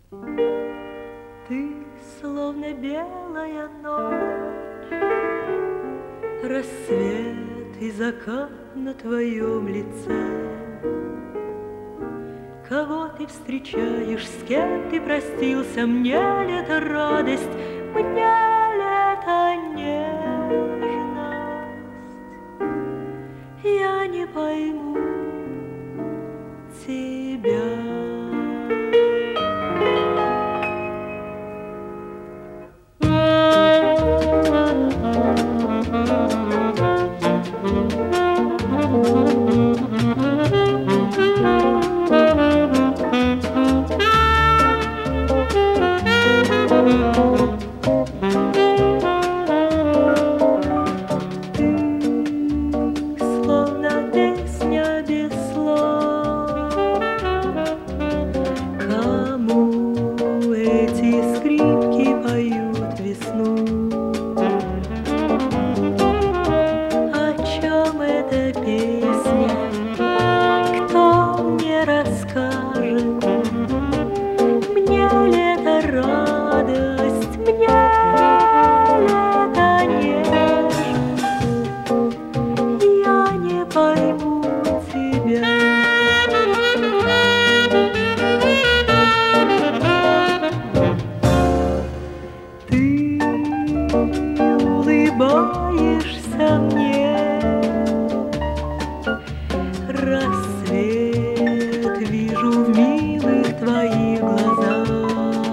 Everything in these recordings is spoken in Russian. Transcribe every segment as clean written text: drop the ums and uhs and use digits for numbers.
Ты словно белая ночь, рассвет и закат на твоем лице. Кого ты встречаешь, с кем ты простился? Мне ли это радость, мне ли это нежность? Я не пойму тебя. Улыбаешься мне, рассвет вижу в милых твоих глазах.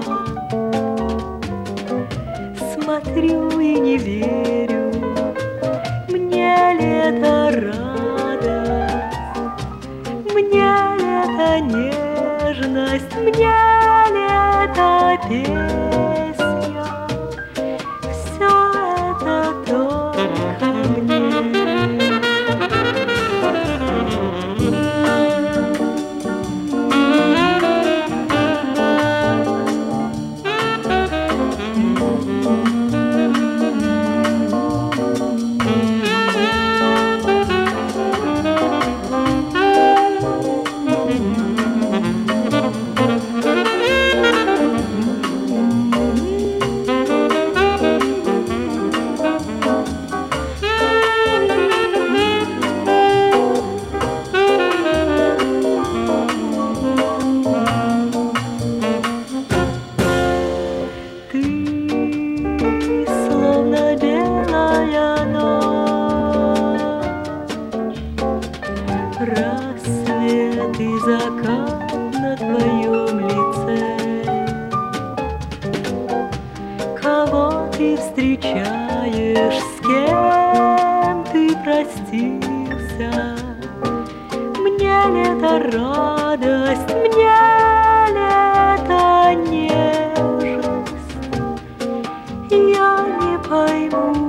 Смотрю и не верю, мне ли это радость, мне ли это нежность, мне ли это песня. Все это только мне. Рассвет и закат на твоем лице. Кого ты встречаешь, с кем ты простился? Мне ли это радость, мне ли это нежность? Я не пойму